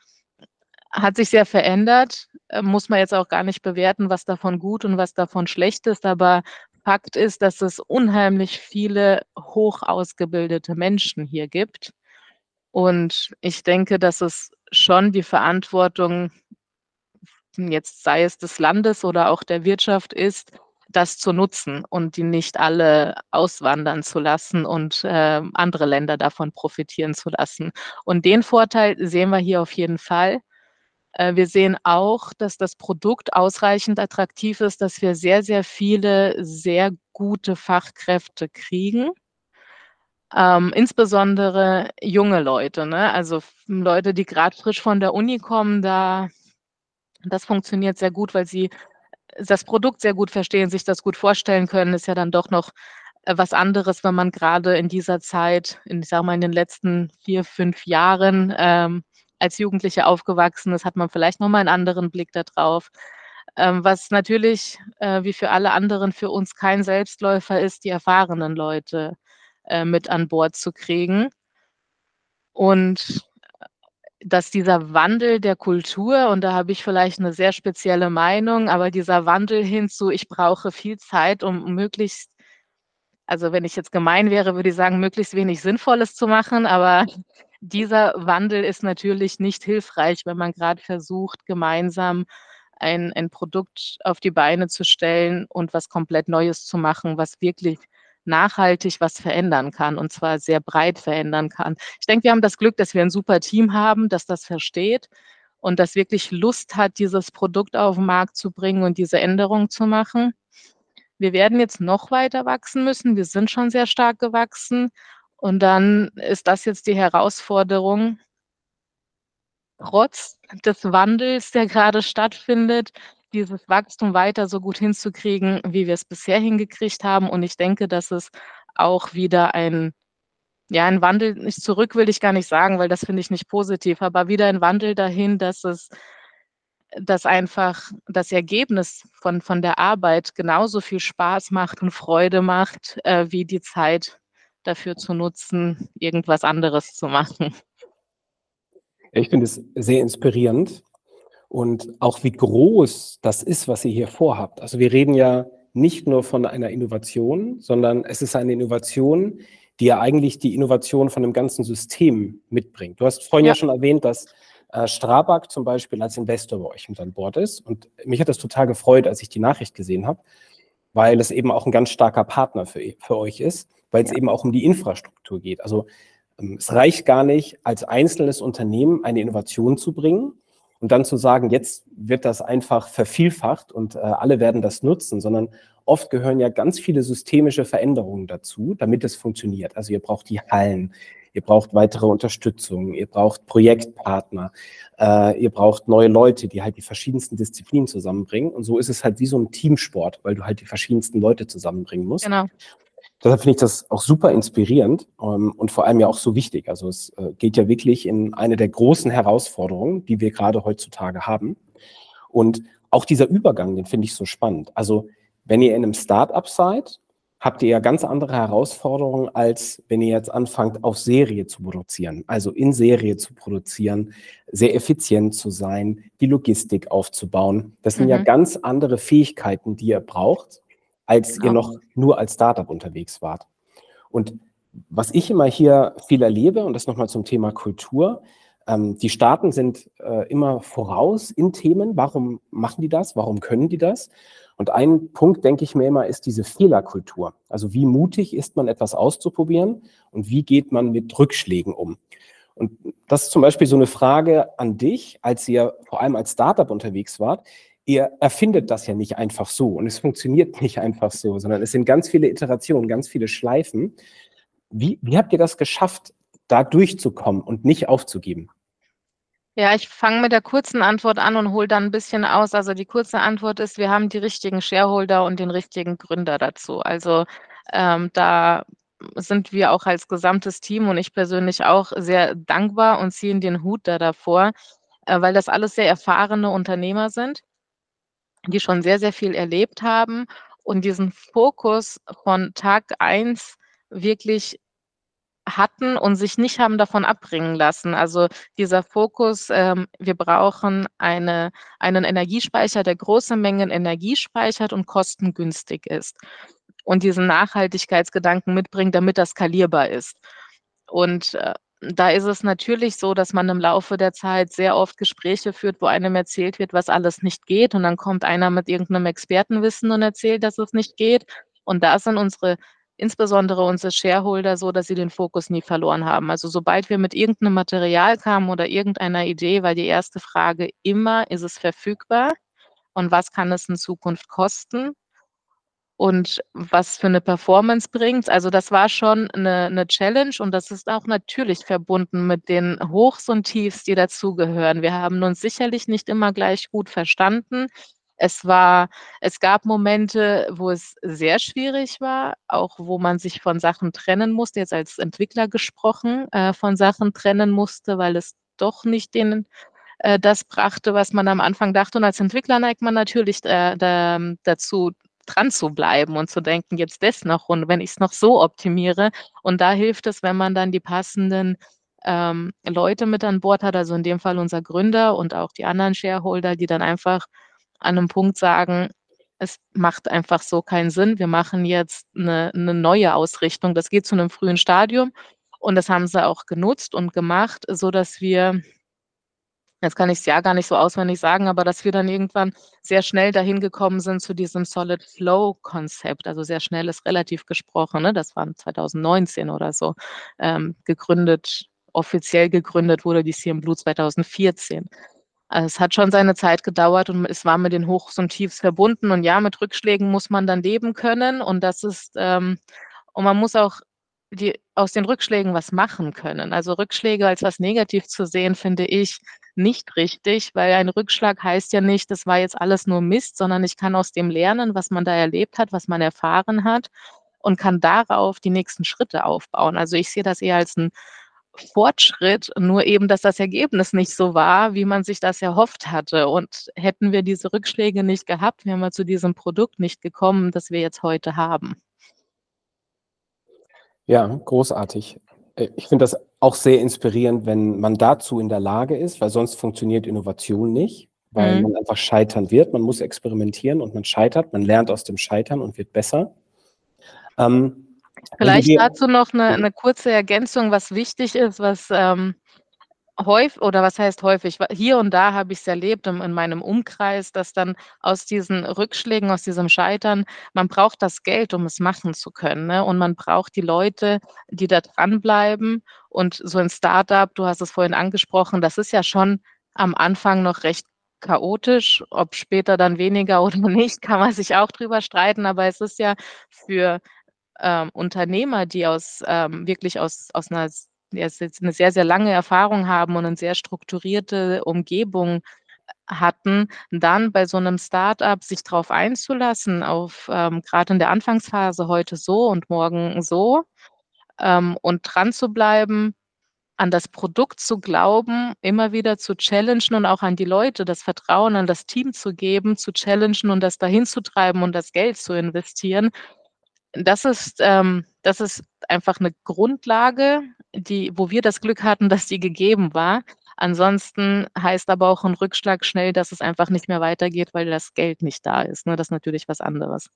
hat sich sehr verändert. Äh, muss man jetzt auch gar nicht bewerten, was davon gut und was davon schlecht ist. Aber Fakt ist, dass es unheimlich viele hoch ausgebildete Menschen hier gibt. Und ich denke, dass es schon die Verantwortung jetzt sei es des Landes oder auch der Wirtschaft ist, das zu nutzen und die nicht alle auswandern zu lassen und, ähm, andere Länder davon profitieren zu lassen. Und den Vorteil sehen wir hier auf jeden Fall. Äh, wir sehen auch, dass das Produkt ausreichend attraktiv ist, dass wir sehr, sehr viele sehr gute Fachkräfte kriegen. Ähm, insbesondere junge Leute, ne? Also f Leute, die grad frisch von der Uni kommen, da das funktioniert sehr gut, weil sie das Produkt sehr gut verstehen, sich das gut vorstellen können. Ist ja dann doch noch, äh, was anderes, wenn man grade in dieser Zeit, in ich sage mal, in den letzten vier, fünf Jahren, ähm, als Jugendlicher aufgewachsen ist, hat man vielleicht noch mal 'n anderen Blick da drauf. Ähm, was natürlich, äh, wie für alle anderen für uns kein Selbstläufer ist, die erfahrenen Leute, äh, mit an Bord zu kriegen. Und, äh, dass dieser Wandel der Kultur und da habe ich vielleicht 'ne sehr spezielle Meinung, aber dieser Wandel hin zu: „Ich brauche viel Zeit, um möglichst“ also, wenn ich jetzt gemein wäre, würde ich sagen, möglichst wenig Sinnvolles zu machen, aber dieser Wandel ist natürlich nicht hilfreich, wenn man grad versucht, gemeinsam ein ein Produkt auf die Beine zu stellen und was komplett Neues zu machen, was wirklich nachhaltig was verändern kann und zwar sehr breit verändern kann. Ich denke, wir haben das Glück, dass wir 'n super Team haben, das das versteht und das wirklich Lust hat, dieses Produkt auf 'n Markt zu bringen und diese Änderung zu machen. Wir werden jetzt noch weiter wachsen müssen. Wir sind schon sehr stark gewachsen und dann ist das jetzt die Herausforderung trotz des Wandels, der grade stattfindet, dieses Wachstum weiter so gut hinzukriegen, wie wir's bisher hingekriegt haben. Und ich denke, dass es auch wieder ein ja, 'n Wandel nicht zurück will ich gar nicht sagen, weil das finde ich nicht positiv, aber wieder ein Wandel dahin, dass es dass einfach das Ergebnis von von der Arbeit genauso viel Spaß macht und Freude macht, äh, wie die Zeit dafür zu nutzen, irgendwas anderes zu machen. Ich finde es sehr inspirierend und auch wie groß das ist, was ihr hier vorhabt. Also, wir reden ja nicht nur von einer Innovation, sondern es ist eine Innovation, die ja eigentlich die Innovation von 'nem ganzen System mitbringt. Du hast vorhin ja Ja. schon erwähnt, dass, äh, Strabag zum Beispiel als Investor bei euch mit an Bord ist und mich hat das total gefreut, als ich die Nachricht gesehen habe, weil es eben auch 'n ganz starker Partner für e für euch ist, weil's Ja. eben auch um die Infrastruktur geht. Also, ähm, es reicht gar nicht, als einzelnes Unternehmen eine Innovation zu bringen und dann zu sagen: „Jetzt wird das einfach vervielfacht und, äh, alle werden das nutzen“, sondern oft gehören ja ganz viele systemische Veränderungen dazu, damit es funktioniert. Also, ihr braucht die Hallen, ihr braucht weitere Unterstützung, ihr braucht Projektpartner, äh, ihr braucht neue Leute, die halt die verschiedensten Disziplinen zusammenbringen. Und so ist es halt wie so 'n Teamsport, weil du halt die verschiedensten Leute zusammenbringen musst. Genau. Deshalb finde ich das auch super inspirierend, ähm, und vor allem ja auch so wichtig. Also, es, äh, geht ja wirklich in eine der großen Herausforderungen, die wir grade heutzutage haben. Und auch dieser Übergang, den finde ich so spannend. Also, wenn ihr in 'nem Start-up seid, habt ihr ja ganz andere Herausforderungen, als wenn ihr jetzt anfangt, auf Serie zu produzieren. Also, in Serie zu produzieren, sehr effizient zu sein, die Logistik aufzubauen. Das sind ja Mhm. ganz andere Fähigkeiten, die ihr braucht, als ihr Genau. noch nur als Start-up unterwegs wart. Und was ich immer hier viel erlebe, und das noch mal zum Thema Kultur, ähm, die Staaten sind, äh, immer voraus in Themen. Warum machen die das? Warum können die das? Und ein Punkt, denke ich mir immer, ist diese Fehlerkultur. Also, wie mutig ist man, etwas auszuprobieren und wie geht man mit Rückschlägen um? Und das ist zum Beispiel so 'ne Frage an dich, als ihr vor allem als Start-up unterwegs wart. Ihr erfindet das ja nicht einfach so und es funktioniert nicht einfach so, sondern es sind ganz viele Iterationen, ganz viele Schleifen. Wie wie habt ihr das geschafft, da durchzukommen und nicht aufzugeben? Ja, ich fange mit der kurzen Antwort an und hole dann 'n bisschen aus. Also, die kurze Antwort ist, wir haben die richtigen Shareholder und den richtigen Gründer dazu. Also, ähm, da sind wir auch als gesamtes Team und ich persönlich auch sehr dankbar und ziehen den Hut da davor, äh, weil das alles sehr erfahrene Unternehmer sind die schon sehr, sehr viel erlebt haben und diesen Fokus von Tag eins wirklich hatten und sich nicht haben davon abbringen lassen. Also, dieser Fokus, ähm, wir brauchen eine einen Energiespeicher, der große Mengen Energie speichert und kostengünstig ist und diesen Nachhaltigkeitsgedanken mitbringt, damit das skalierbar ist. Und, äh, da ist es natürlich so, dass man im Laufe der Zeit sehr oft Gespräche führt, wo einem erzählt wird, was alles nicht geht und dann kommt einer mit irgend 'nem Expertenwissen und erzählt, dass es nicht geht. Und da sind unsere insbesondere unsere Shareholder so, dass sie den Fokus nie verloren haben. Also, sobald wir mit irgend 'nem Material kamen oder irgendeiner Idee, war die erste Frage immer: „Ist es verfügbar und was kann es in Zukunft kosten?“ und was für 'ne Performance bringt's. Also, das war schon 'ne 'ne Challenge und das ist auch natürlich verbunden mit den Hochs und Tiefs, die dazugehören. Wir haben uns sicherlich nicht immer gleich gut verstanden. Es war es gab Momente, wo es sehr schwierig war, auch wo man sich von Sachen trennen musste, jetzt als Entwickler gesprochen, äh, von Sachen trennen musste, weil es doch nicht den äh, das brachte, was man am Anfang dachte. Und als Entwickler neigt man natürlich, äh, da dazu, dran zu bleiben und zu denken: „Jetzt das noch und wenn ich's noch so optimiere.“ Und da hilft es, wenn man dann die passenden, ähm, Leute mit an Bord hat, also in dem Fall unser Gründer und auch die anderen Shareholder, die dann einfach an 'nem Punkt sagen: „Es macht einfach so keinen Sinn. Wir machen jetzt 'ne 'ne neue Ausrichtung.“ Das geht zu 'nem frühen Stadium und das haben sie auch genutzt und gemacht, sodass wir jetzt kann ich's Jahr gar nicht so auswendig sagen, aber dass wir dann irgendwann sehr schnell dahin gekommen sind zu diesem Solid Flow Konzept. Also, sehr schnell ist relativ gesprochen, ne? Das war zweitausendneunzehn oder so, ähm, gegründet offiziell gegründet wurde die CMBlu zweitausendvierzehn. Also, es hat schon seine Zeit gedauert und es war mit den Hochs und Tiefs verbunden und ja, mit Rückschlägen muss man dann leben können und das ist, ähm und man muss auch die aus den Rückschlägen was machen können. Also, Rückschläge als was negativ zu sehen, finde ich nicht richtig, weil ein Rückschlag heißt ja nicht, das war jetzt alles nur Mist, sondern ich kann aus dem lernen, was man da erlebt hat, was man erfahren hat und kann darauf die nächsten Schritte aufbauen. Also, ich sehe das eher als 'n Fortschritt, nur eben, dass das Ergebnis nicht so war, wie man sich das erhofft hatte. Und hätten wir diese Rückschläge nicht gehabt, wären wir zu diesem Produkt nicht gekommen, das wir jetzt heute haben. Ja, großartig. Äh, ich finde das auch sehr inspirierend, wenn man dazu in der Lage ist, weil sonst funktioniert Innovation nicht, weil Mhm. man einfach scheitern wird. Man muss experimentieren und man scheitert. Man lernt aus dem Scheitern und wird besser. Ähm, wenn du Vielleicht dir dazu noch 'ne ja. 'ne kurze Ergänzung, was wichtig ist, was, ähm, häuf oder was heißt häufig? Wa hier und da habe ich's erlebt in in meinem Umkreis, dass dann aus diesen Rückschlägen, aus diesem Scheitern man braucht das Geld, um es machen zu können, ne? Und man braucht die Leute, die da dranbleiben. Und so 'n Start-up, du hast es vorhin angesprochen, das ist ja schon am Anfang noch recht chaotisch. Ob später dann weniger oder nicht, kann man sich auch drüber streiten, aber es ist ja für, ähm, Unternehmer, die aus ähm, wirklich aus aus 'ner s ja, s jetzt 'ne sehr, sehr lange Erfahrung haben und 'ne sehr strukturierte Umgebung hatten, dann bei so 'nem Start-up sich drauf einzulassen, auf, ähm grad in der Anfangsphase heute so und morgen so, ähm, und dranzubleiben, an das Produkt zu glauben, immer wieder zu challengen und auch an die Leute das Vertrauen an das Team zu geben, zu challengen und das dahin zu treiben und das Geld zu investieren. Das ist ähm, das ist einfach 'ne Grundlage, die wo wir das Glück hatten, dass die gegeben war. Ansonsten heißt aber auch 'n Rückschlag schnell, dass es einfach nicht mehr weitergeht, weil das Geld nicht da ist, ne? Das ist natürlich was anderes.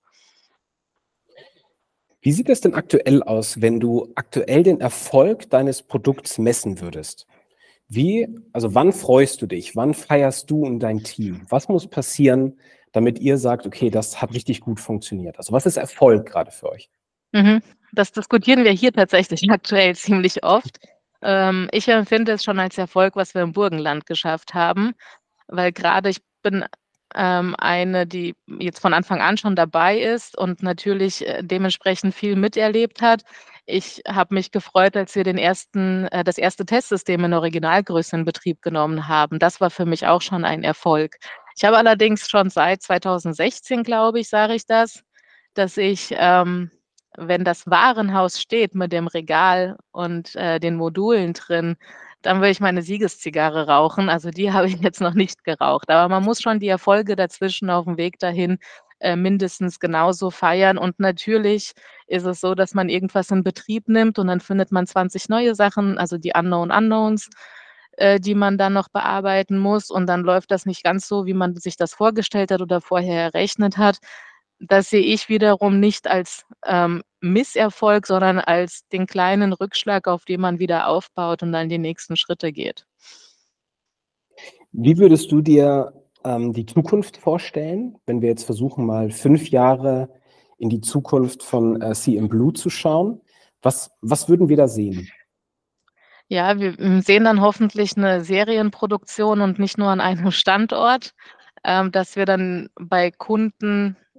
Wie sieht das denn aktuell aus, wenn du aktuell den Erfolg deines Produkts messen würdest? Wie also, wann freust du dich? Wann feierst du und dein Team? Was muss passieren, damit ihr sagt: „Okay, das hat richtig gut funktioniert?“ Also, was ist Erfolg grade für euch? Mhm. Das diskutieren wir hier tatsächlich aktuell ziemlich oft. Ähm, ich empfinde es schon als Erfolg, was wir im Burgenland geschafft haben, weil grade ich bin, ähm, eine, die jetzt von Anfang an schon dabei ist und natürlich, äh, dementsprechend viel miterlebt hat. Ich habe mich gefreut, als wir den ersten äh, das erste Testsystem in Originalgröße in Betrieb genommen haben. Das war für mich auch schon ein Erfolg. Ich habe allerdings schon seit zweitausendsechzehn, glaube ich, sage ich das, dass ich, ähm, wenn das Warenhaus steht mit dem Regal und, äh, den Modulen drin, dann will ich meine Siegeszigarre rauchen. Also, die habe ich jetzt noch nicht geraucht. Aber man muss schon die Erfolge dazwischen aufm Weg dahin, äh, mindestens genauso feiern. Und natürlich ist es so, dass man irgendwas in Betrieb nimmt und dann findet man zwanzig neue Sachen, also die Unknown Unknowns, äh, die man dann noch bearbeiten muss. Und dann läuft das nicht ganz so, wie man sich das vorgestellt hat oder vorher errechnet hat. Das sehe ich wiederum nicht als, ähm, Misserfolg, sondern als den kleinen Rückschlag, auf dem man wieder aufbaut und dann die nächsten Schritte geht. Wie würdest du dir, ähm, die Zukunft vorstellen, wenn wir jetzt versuchen, mal fünf Jahre in die Zukunft von, äh, CMBlu zu schauen? Was was würden wir da sehen? Ja, wir, hm, sehen dann hoffentlich 'ne Serienproduktion und nicht nur an einem Standort, ähm, dass wir dann bei Kunden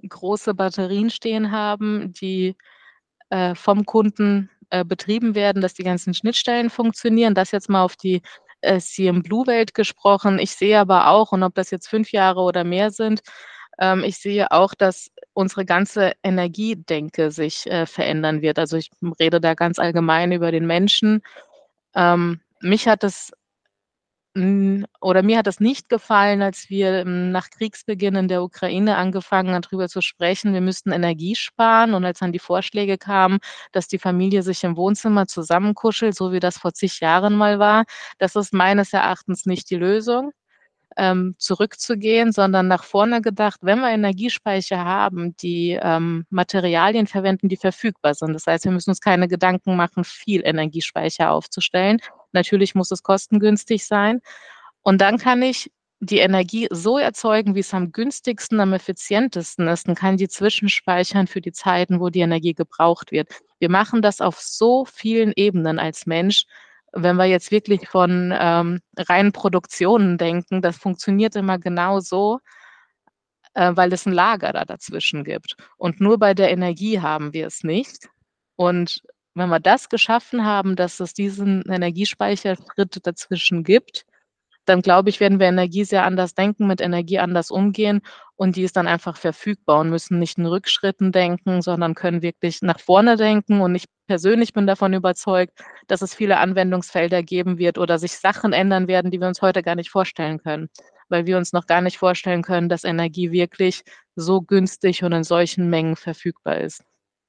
große Batterien stehen haben, die, äh, vom Kunden, äh, betrieben werden, dass die ganzen Schnittstellen funktionieren. Das jetzt mal auf die, äh, C M Blue-Welt gesprochen. Ich sehe aber auch, und ob das jetzt fünf Jahre oder mehr sind, ähm, ich sehe auch, dass unsere ganze Energiedenke sich, äh, verändern wird. Also, ich rede da ganz allgemein über den Menschen. Ähm, mich hat es hm, oder mir hat es nicht gefallen, als wir, hm, nach Kriegsbeginn in der Ukraine angefangen haben, drüber zu sprechen, wir müssten Energie sparen. Und als dann die Vorschläge kamen, dass die Familie sich im Wohnzimmer zusammenkuschelt, so wie das vor zig Jahren mal war, das ist meines Erachtens nicht die Lösung, ähm, zurückzugehen, sondern nach vorne gedacht, wenn wir Energiespeicher haben, die, ähm, Materialien verwenden, die verfügbar sind. Das heißt, wir müssen uns keine Gedanken machen, viel Energiespeicher aufzustellen. Natürlich muss es kostengünstig sein. Und dann kann ich die Energie so erzeugen, wie es am günstigsten, am effizientesten ist, und kann die zwischenspeichern für die Zeiten, wo die Energie gebraucht wird. Wir machen das auf so vielen Ebenen als Mensch. Wenn wir jetzt wirklich von, ähm, reinen Produktionen denken, das funktioniert immer genau so, äh, weil es 'n Lager da dazwischen gibt. Und nur bei der Energie haben wir es nicht. Und wenn wir das geschaffen haben, dass es diesen Energiespeicherschritt dazwischen gibt, dann glaube ich, werden wir Energie sehr anders denken, mit Energie anders umgehen, und die ist dann einfach verfügbar und müssen nicht in Rückschritten denken, sondern können wirklich nach vorne denken. Und ich persönlich bin davon überzeugt, dass es viele Anwendungsfelder geben wird oder sich Sachen ändern werden, die wir uns heute gar nicht vorstellen können, weil wir uns noch gar nicht vorstellen können, dass Energie wirklich so günstig und in solchen Mengen verfügbar ist.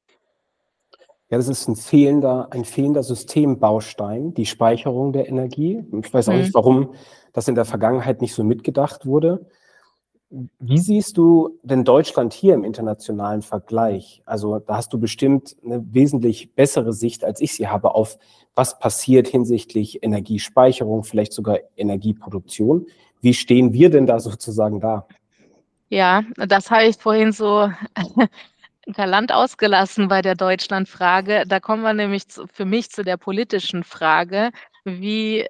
Ja, das ist 'n fehlender ein fehlender Systembaustein, die Speicherung der Energie. Ich weiß auch Mhm. nicht, warum das in der Vergangenheit nicht so mitgedacht wurde. Wie siehst du denn Deutschland hier im internationalen Vergleich? Also, da hast du bestimmt 'ne wesentlich bessere Sicht, als ich sie habe, auf was passiert hinsichtlich Energiespeicherung, vielleicht sogar Energieproduktion. Wie stehen wir denn da sozusagen da? Ja, das habe ich vorhin so galant ausgelassen bei der Deutschlandfrage. Da kommen wir nämlich zu für mich zu der politischen Frage, wie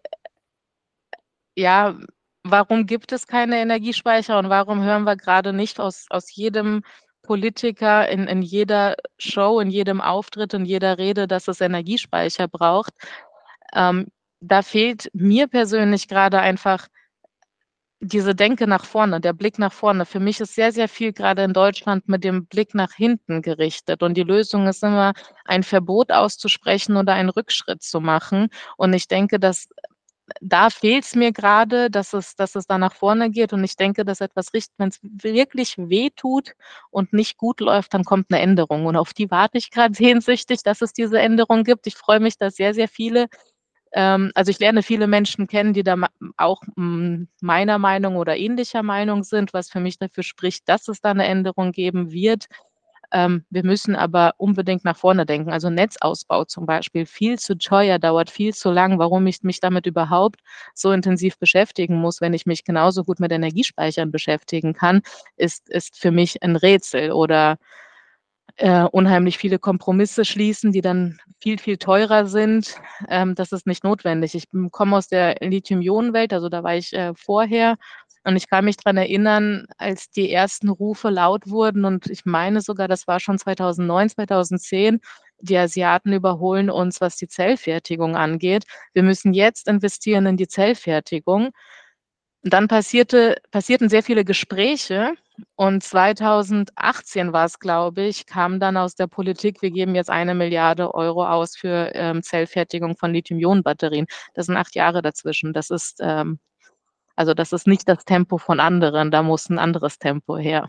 ja, warum gibt es keine Energiespeicher und warum hören wir grade nicht aus aus jedem Politiker in in jeder Show, in jedem Auftritt, in jeder Rede, dass es Energiespeicher braucht? Ähm, da fehlt mir persönlich grade einfach diese Denke nach vorne, der Blick nach vorne. Für mich ist sehr, sehr viel grade in Deutschland mit dem Blick nach hinten gerichtet, und die Lösung ist immer, ein Verbot auszusprechen oder einen Rückschritt zu machen. Und ich denke, dass da fehlt's mir grade, dass es dass es da nach vorne geht, und ich denke, dass etwas richt wenn's wirklich wehtut und nicht gut läuft, dann kommt 'ne Änderung, und auf die warte ich grad sehnsüchtig, dass es diese Änderung gibt. Ich freue mich, dass sehr, sehr viele ähm, also, ich lerne viele Menschen kennen, die da ma auch, hm, meiner Meinung oder ähnlicher Meinung sind, was für mich dafür spricht, dass es da 'ne Änderung geben wird. Ähm, wir müssen aber unbedingt nach vorne denken. Also, Netzausbau zum Beispiel, viel zu teuer, dauert viel zu lang. Warum ich mich damit überhaupt so intensiv beschäftigen muss, wenn ich mich genauso gut mit Energiespeichern beschäftigen kann, ist ist für mich 'n Rätsel. Oder, äh, unheimlich viele Kompromisse schließen, die dann viel, viel teurer sind. Ähm, das ist nicht notwendig. Ich, hm, komme aus der Lithium-Ionen-Welt, also, da war ich, äh, vorher, und ich kann mich dran erinnern, als die ersten Rufe laut wurden, und ich meine sogar, das war schon zweitausendneun, zweitausendzehn, die Asiaten überholen uns, was die Zellfertigung angeht. Wir müssen jetzt investieren in die Zellfertigung. Dann passierte passierten sehr viele Gespräche, und zweitausendachtzehn war's, glaube ich, kam dann aus der Politik: „Wir geben jetzt eine Milliarde Euro aus für, ähm, Zellfertigung von Lithium-Ionen-Batterien.“ Das sind acht Jahre dazwischen. Das ist, ähm also, das ist nicht das Tempo von anderen, da muss 'n anderes Tempo her.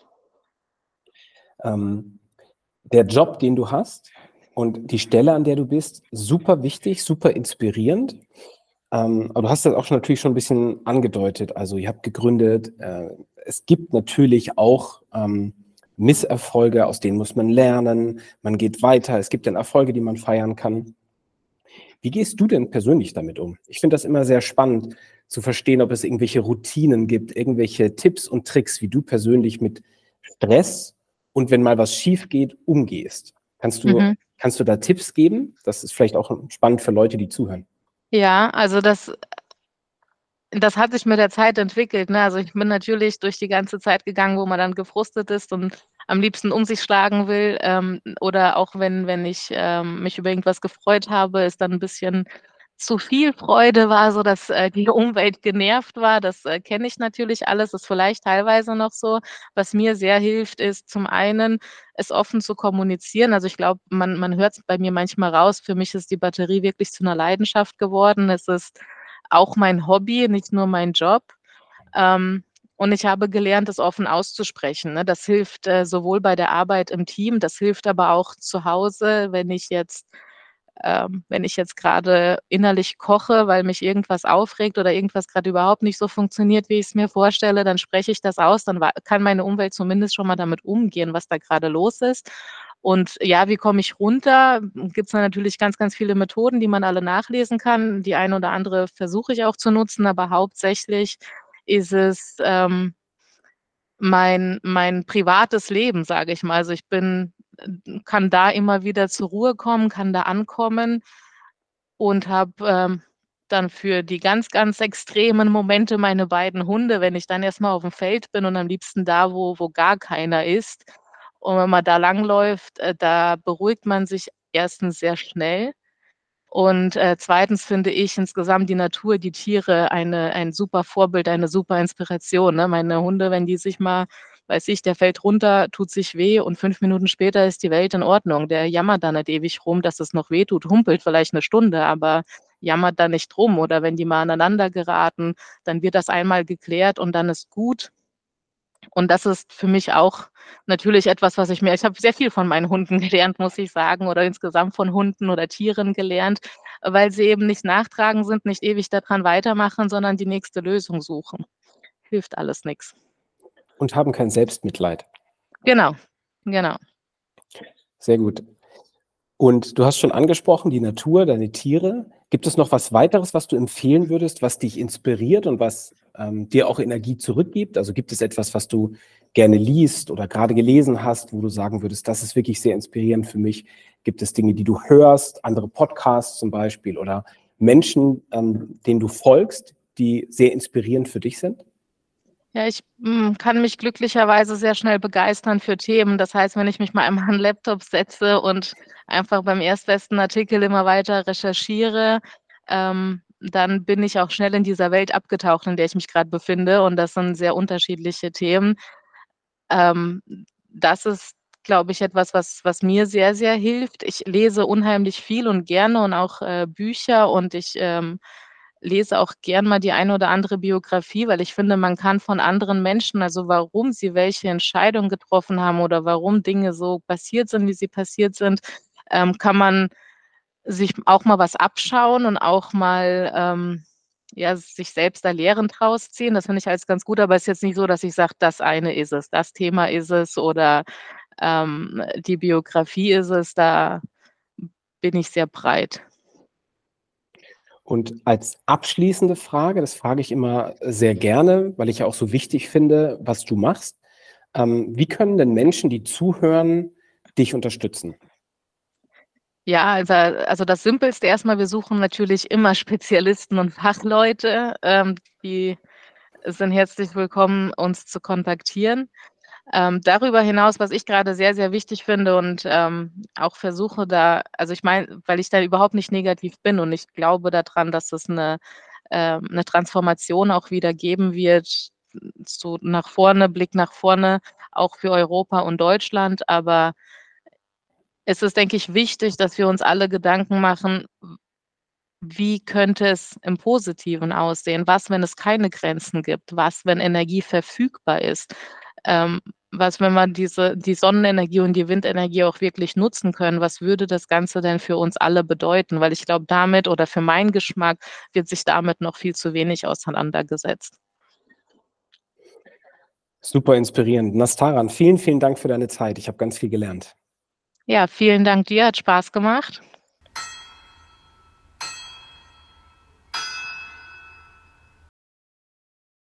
Ähm, der Job, den du hast und die Stelle, an der du bist, super wichtig, super inspirierend. Ähm, aber du hast das auch schon natürlich schon 'n bisschen angedeutet. Also, ihr habt gegründet. Äh, es gibt natürlich auch, ähm, Misserfolge, aus denen muss man lernen. Man geht weiter. Es gibt dann Erfolge, die man feiern kann. Wie gehst du denn persönlich damit um? Ich finde das immer sehr spannend zu verstehen, ob es irgendwelche Routinen gibt, irgendwelche Tipps und Tricks, wie du persönlich mit Stress und wenn mal was schiefgeht, umgehst. Kannst du Mhm. kannst du da Tipps geben? Das ist vielleicht auch, hm, spannend für Leute, die zuhören. Ja, also, das das hat sich mit der Zeit entwickelt, ne? Also, ich bin natürlich durch die ganze Zeit gegangen, wo man dann gefrustet ist und am liebsten um sich schlagen will. Ähm, oder auch wenn wenn ich, ähm, mich über irgendwas gefreut habe, es dann 'n bisschen zu viel Freude war, sodass, äh, die Umwelt genervt war. Das, äh, kenne ich natürlich alles, ist vielleicht teilweise noch so. Was mir sehr hilft, ist zum einen, es offen zu kommunizieren. Also, ich glaube, man man hört's bei mir manchmal raus, für mich ist die Batterie wirklich zu 'ner Leidenschaft geworden. Es ist auch mein Hobby, nicht nur mein Job. Ähm, und ich habe gelernt, das offen auszusprechen, ne? Das hilft, äh, sowohl bei der Arbeit im Team, das hilft aber auch zu Hause, wenn ich jetzt ähm, wenn ich jetzt grade innerlich koche, weil mich irgendwas aufregt oder irgendwas grad überhaupt nicht so funktioniert, wie ich's mir vorstelle, dann spreche ich das aus, dann wa kann meine Umwelt zumindest schon mal damit umgehen, was da grade los ist. Und ja, wie komme ich runter? Gibt's da natürlich ganz, ganz viele Methoden, die man alle nachlesen kann. Die eine oder andere versuche ich auch zu nutzen, aber hauptsächlich ist es, ähm mein mein privates Leben, sage ich mal. Also, ich bin äh, kann da immer wieder zur Ruhe kommen, kann da ankommen und habe, ähm, dann für die ganz, ganz extremen Momente meine beiden Hunde. Wenn ich dann erst mal auf'm Feld bin und am liebsten da, wo wo gar keiner ist. Und wenn man da langläuft, äh, da beruhigt man sich erstens sehr schnell und, äh, zweitens finde ich insgesamt die Natur, die Tiere eine ein super Vorbild, eine super Inspiration, ne? Meine Hunde, wenn die sich mal weiß ich, der fällt runter, tut sich weh und fünf Minuten später ist die Welt in Ordnung. Der jammert da nicht ewig rum, dass es noch wehtut, humpelt vielleicht 'ne Stunde, aber jammert da nicht rum. Oder wenn die mal aneinander geraten, dann wird das einmal geklärt und dann ist gut. Und das ist für mich auch natürlich etwas, was ich mir ich habe sehr viel von meinen Hunden gelernt, muss ich sagen, oder insgesamt von Hunden oder Tieren gelernt, weil sie eben nicht nachtragend sind, nicht ewig da dran weitermachen, sondern die nächste Lösung suchen. Hilft alles nix. Und haben kein Selbstmitleid. Genau, genau. Sehr gut. Und du hast schon angesprochen, die Natur, deine Tiere. Gibt es noch was Weiteres, was du empfehlen würdest, was dich inspiriert und was, ähm, dir auch Energie zurückgibt? Also, gibt es etwas, was du gerne liest oder grade gelesen hast, wo du sagen würdest: „Das ist wirklich sehr inspirierend für mich?“ Gibt es Dinge, die du hörst, andere Podcasts zum Beispiel oder Menschen, ähm, denen du folgst, die sehr inspirierend für dich sind? Ja, ich, hm, kann mich glücklicherweise sehr schnell begeistern für Themen. Das heißt, wenn ich mich mal einmal an 'n Laptop setze und einfach beim erstbesten Artikel immer weiter recherchiere, ähm, dann bin ich auch schnell in dieser Welt abgetaucht, in der ich mich grad befinde und das sind sehr unterschiedliche Themen. Ähm, das ist, glaube ich, etwas, was was mir sehr, sehr hilft. Ich lese unheimlich viel und gerne und auch, äh, Bücher und ich, ähm, lese auch gern mal die eine oder andere Biografie, weil ich finde, man kann von anderen Menschen also, warum sie welche Entscheidung getroffen haben oder warum Dinge so passiert sind, wie sie passiert sind, ähm, kann man sich auch mal was abschauen und auch mal, ähm, ja, sich selbst da Lehren draus ziehen. Das finde ich alles ganz gut, aber ist jetzt nicht so, dass ich sage: „Das eine ist es, das Thema ist es oder, ähm, die Biografie ist es.“ Da bin ich sehr breit. Und als abschließende Frage, das frage ich immer sehr gerne, weil ich ja auch so wichtig finde, was du machst. Ähm, wie können denn Menschen, die zuhören, dich unterstützen? Ja, also also, das Simpelste erst mal, wir suchen natürlich immer Spezialisten und Fachleute, ähm, die sind herzlich willkommen, uns zu kontaktieren. Ähm, darüber hinaus, was ich grade sehr, sehr wichtig finde und, ähm, auch versuche da also, ich meine, weil ich da überhaupt nicht negativ bin und ich glaube da dran, dass es 'ne ähm, 'ne Transformation auch wieder geben wird, so nach vorne Blick nach vorne, auch für Europa und Deutschland. Aber es ist, denke ich, wichtig, dass wir uns alle Gedanken machen: „W wie könnte es im Positiven aussehen? Was, wenn es keine Grenzen gibt? Was, wenn Energie verfügbar ist? Ähm, was, wenn man diese die Sonnenenergie und die Windenergie auch wirklich nutzen können? Was würde das Ganze denn für uns alle bedeuten?“ Weil ich glaube, damit oder für meinen Geschmack wird sich damit noch viel zu wenig auseinandergesetzt. Super inspirierend. Nastaran, vielen, vielen Dank für deine Zeit. Ich habe ganz viel gelernt. Ja, vielen Dank dir, hat Spaß gemacht.